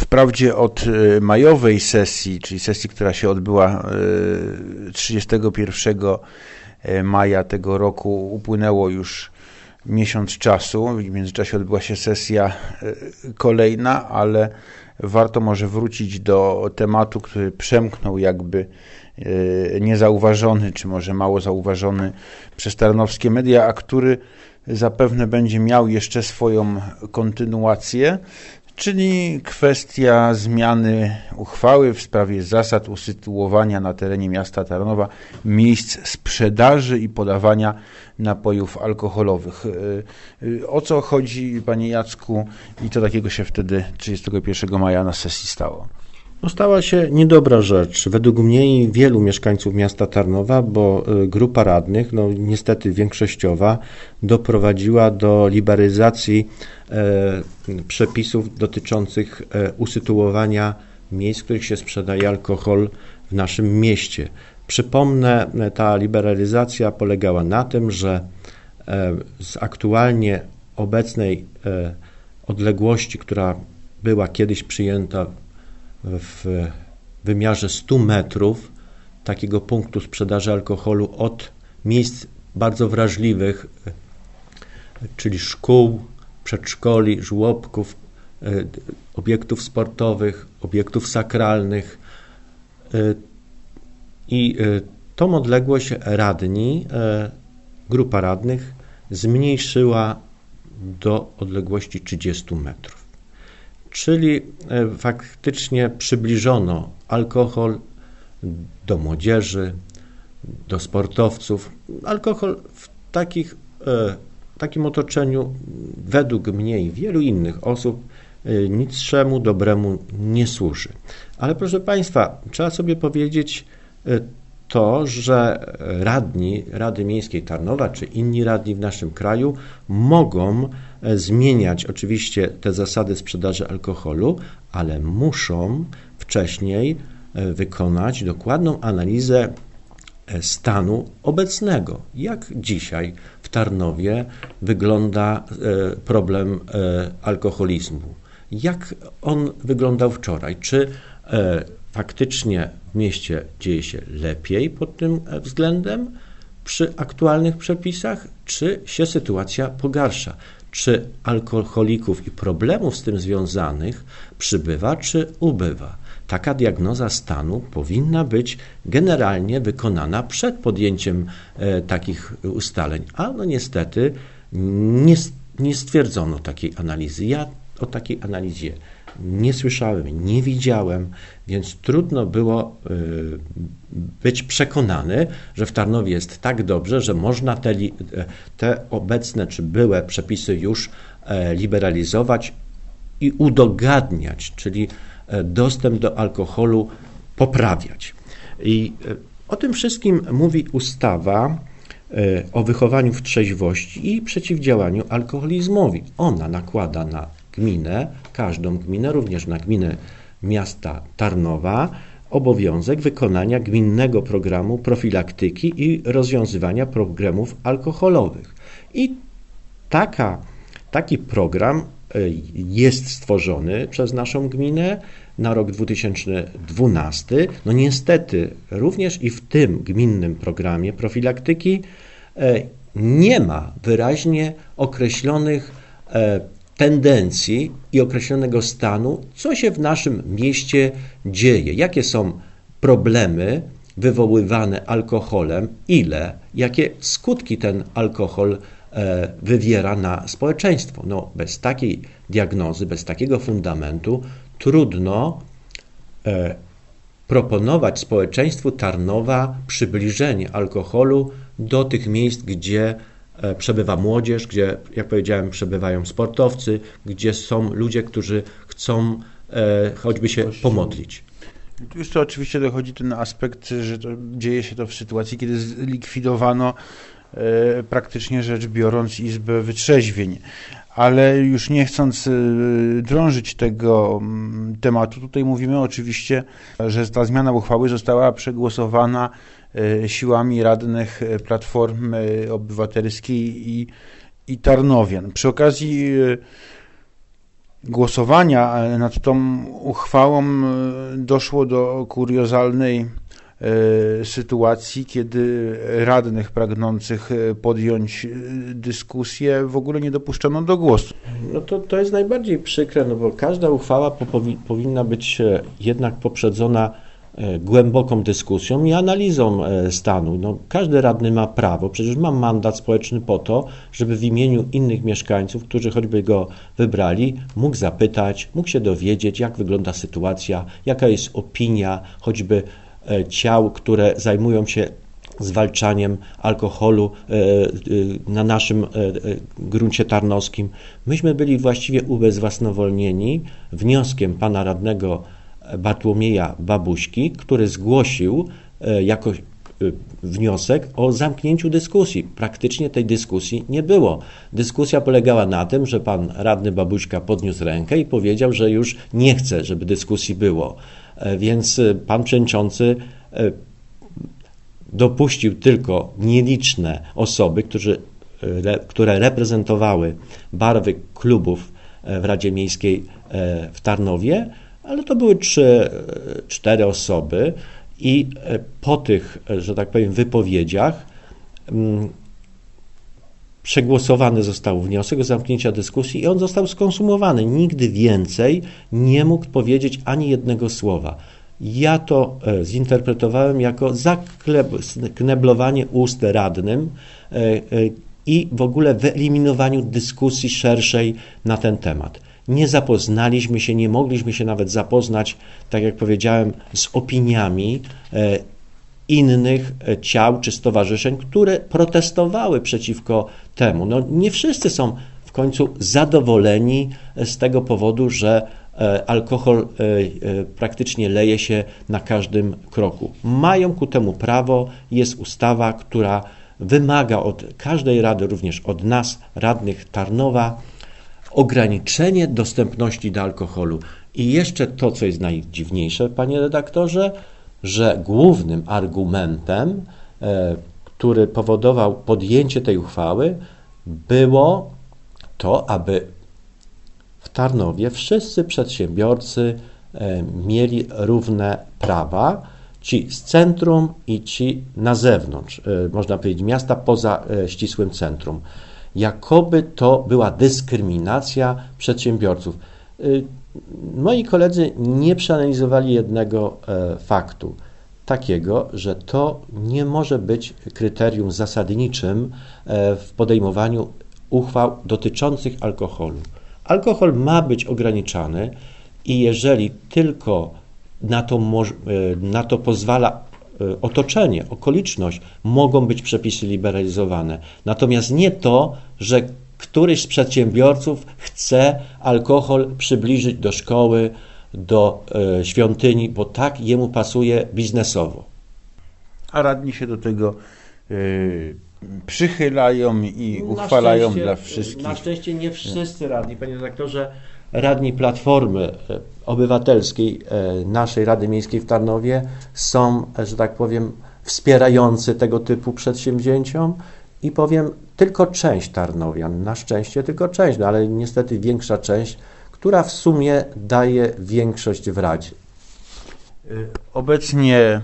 Wprawdzie od majowej sesji, czyli sesji, która się odbyła 31 maja tego roku, upłynęło już miesiąc czasu. W międzyczasie odbyła się sesja kolejna, ale warto może wrócić do tematu, który przemknął jakby niezauważony, czy może mało zauważony przez tarnowskie media, a który zapewne będzie miał jeszcze swoją kontynuację, czyli kwestia zmiany uchwały w sprawie zasad usytuowania na terenie miasta Tarnowa miejsc sprzedaży i podawania napojów alkoholowych. O co chodzi, panie Jacku, i co takiego się wtedy 31 maja na sesji stało? No, stała się niedobra rzecz, według mnie i wielu mieszkańców miasta Tarnowa, bo grupa radnych, no niestety większościowa, doprowadziła do liberalizacji przepisów dotyczących usytuowania miejsc, w których się sprzedaje alkohol w naszym mieście. Przypomnę, ta liberalizacja polegała na tym, że z aktualnie obecnej odległości, która była kiedyś przyjęta w wymiarze 100 metrów takiego punktu sprzedaży alkoholu od miejsc bardzo wrażliwych, czyli szkół, przedszkoli, żłobków, obiektów sportowych, obiektów sakralnych. I tą odległość grupa radnych zmniejszyła do odległości 30 metrów. Czyli faktycznie przybliżono alkohol do młodzieży, do sportowców. Alkohol w takim otoczeniu według mnie i wielu innych osób niczemu dobremu nie służy. Ale proszę Państwa, trzeba sobie powiedzieć to, że Rady Miejskiej Tarnowa czy inni radni w naszym kraju mogą zmieniać oczywiście te zasady sprzedaży alkoholu, ale muszą wcześniej wykonać dokładną analizę stanu obecnego. Jak dzisiaj w Tarnowie wygląda problem alkoholizmu? Jak on wyglądał wczoraj? Czy faktycznie w mieście dzieje się lepiej pod tym względem przy aktualnych przepisach, czy się sytuacja pogarsza? Czy alkoholików i problemów z tym związanych przybywa, czy ubywa? Taka diagnoza stanu powinna być generalnie wykonana przed podjęciem takich ustaleń, a no niestety nie stwierdzono takiej analizy. Ja o takiej analizie nie słyszałem, nie widziałem, więc trudno było być przekonany, że w Tarnowie jest tak dobrze, że można te obecne czy byłe przepisy już liberalizować i udogadniać, czyli dostęp do alkoholu poprawiać. I o tym wszystkim mówi ustawa o wychowaniu w trzeźwości i przeciwdziałaniu alkoholizmowi. Ona nakłada na gminę, każdą gminę, również na gminę miasta Tarnowa, obowiązek wykonania gminnego programu profilaktyki i rozwiązywania problemów alkoholowych. I taki program jest stworzony przez naszą gminę na rok 2012. No niestety również i w tym gminnym programie profilaktyki nie ma wyraźnie określonych tendencji i określonego stanu, co się w naszym mieście dzieje, jakie są problemy wywoływane alkoholem, jakie skutki ten alkohol wywiera na społeczeństwo. No, bez takiej diagnozy, bez takiego fundamentu trudno proponować społeczeństwu Tarnowa przybliżenie alkoholu do tych miejsc, gdzie przebywa młodzież, gdzie, jak powiedziałem, przebywają sportowcy, gdzie są ludzie, którzy chcą choćby się pomodlić. Tu jeszcze oczywiście dochodzi ten aspekt, że dzieje się to w sytuacji, kiedy zlikwidowano praktycznie rzecz biorąc Izbę Wytrzeźwień. Ale już nie chcąc drążyć tego tematu, tutaj mówimy oczywiście, że ta zmiana uchwały została przegłosowana siłami radnych Platformy Obywatelskiej i Tarnowian. Przy okazji głosowania nad tą uchwałą doszło do kuriozalnej sytuacji, kiedy radnych pragnących podjąć dyskusję w ogóle nie dopuszczono do głosu. No to jest najbardziej przykre, no bo każda uchwała powinna być jednak poprzedzona głęboką dyskusją i analizą stanu. No, każdy radny ma prawo, przecież ma mandat społeczny po to, żeby w imieniu innych mieszkańców, którzy choćby go wybrali, mógł zapytać, mógł się dowiedzieć, jak wygląda sytuacja, jaka jest opinia choćby ciał, które zajmują się zwalczaniem alkoholu na naszym gruncie tarnowskim. Myśmy byli właściwie ubezwłasnowolnieni wnioskiem pana radnego Bartłomieja Babuśki, który zgłosił jako wniosek o zamknięciu dyskusji. Praktycznie tej dyskusji nie było. Dyskusja polegała na tym, że pan radny Babuśka podniósł rękę i powiedział, że już nie chce, żeby dyskusji było. Więc pan przewodniczący dopuścił tylko nieliczne osoby, które reprezentowały barwy klubów w Radzie Miejskiej w Tarnowie, ale to były 4 osoby i po tych, że tak powiem, wypowiedziach przegłosowany został wniosek o zamknięcie dyskusji i on został skonsumowany. Nigdy więcej nie mógł powiedzieć ani jednego słowa. Ja to zinterpretowałem jako zakneblowanie ust radnym i w ogóle wyeliminowaniu dyskusji szerszej na ten temat. Nie zapoznaliśmy się, nie mogliśmy się nawet zapoznać, tak jak powiedziałem, z opiniami innych ciał czy stowarzyszeń, które protestowały przeciwko temu. No, nie wszyscy są w końcu zadowoleni z tego powodu, że alkohol praktycznie leje się na każdym kroku. Mają ku temu prawo, jest ustawa, która wymaga od każdej rady, również od nas, radnych Tarnowa, ograniczenie dostępności do alkoholu. I jeszcze to, co jest najdziwniejsze, panie redaktorze, że głównym argumentem, który powodował podjęcie tej uchwały, było to, aby w Tarnowie wszyscy przedsiębiorcy mieli równe prawa, ci z centrum i ci na zewnątrz, można powiedzieć miasta poza ścisłym centrum. Jakoby to była dyskryminacja przedsiębiorców. Moi koledzy nie przeanalizowali jednego faktu, takiego, że to nie może być kryterium zasadniczym w podejmowaniu uchwał dotyczących alkoholu. Alkohol ma być ograniczany i jeżeli tylko na to pozwala otoczenie, okoliczność, mogą być przepisy liberalizowane. Natomiast nie to, że któryś z przedsiębiorców chce alkohol przybliżyć do szkoły, do świątyni, bo tak jemu pasuje biznesowo. A radni się do tego przychylają i uchwalają dla wszystkich. Na szczęście nie wszyscy radni, panie redaktorze. Radni Platformy Obywatelskiej naszej Rady Miejskiej w Tarnowie są, że tak powiem, wspierający tego typu przedsięwzięciom i powiem tylko część tarnowian, na szczęście tylko część, no ale niestety większa część, która w sumie daje większość w Radzie. Obecnie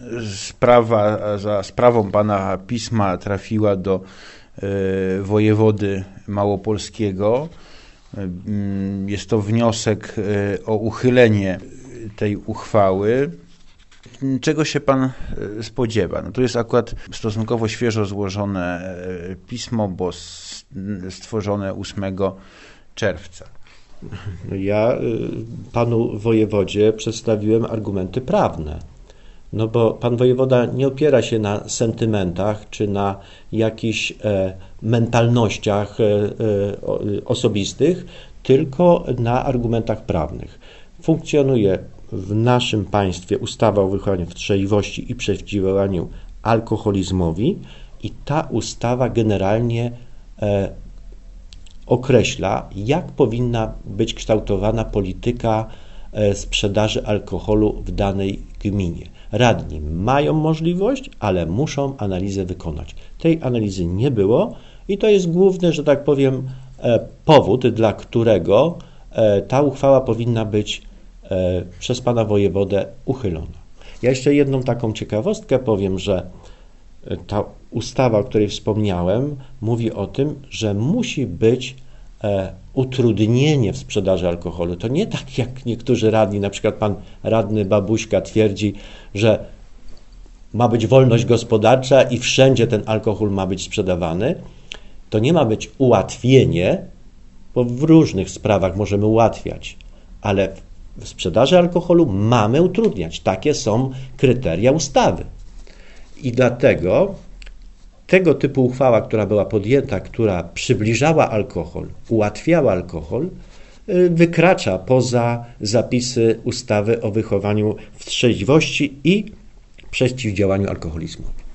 za sprawą pana pisma trafiła do wojewody małopolskiego. Jest to wniosek o uchylenie tej uchwały. Czego się pan spodziewa? No to jest akurat stosunkowo świeżo złożone pismo, bo stworzone 8 czerwca. Ja panu wojewodzie przedstawiłem argumenty prawne. No bo pan wojewoda nie opiera się na sentymentach czy na jakichś mentalnościach osobistych, tylko na argumentach prawnych. Funkcjonuje w naszym państwie ustawa o wychowaniu w trzeźwości i przeciwdziałaniu alkoholizmowi i ta ustawa generalnie określa, jak powinna być kształtowana polityka sprzedaży alkoholu w danej gminie. Radni mają możliwość, ale muszą analizę wykonać. Tej analizy nie było i to jest główny, że tak powiem, powód, dla którego ta uchwała powinna być przez pana wojewodę uchylona. Ja jeszcze jedną taką ciekawostkę powiem, że ta ustawa, o której wspomniałem, mówi o tym, że musi być utrudnienie w sprzedaży alkoholu. To nie tak jak niektórzy radni, na przykład pan radny Babuśka twierdzi, że ma być wolność gospodarcza i wszędzie ten alkohol ma być sprzedawany. To nie ma być ułatwienie, bo w różnych sprawach możemy ułatwiać, ale w sprzedaży alkoholu mamy utrudniać. Takie są kryteria ustawy. I dlatego tego typu uchwała, która była podjęta, która przybliżała alkohol, ułatwiała alkohol, wykracza poza zapisy ustawy o wychowaniu w trzeźwości i przeciwdziałaniu alkoholizmowi.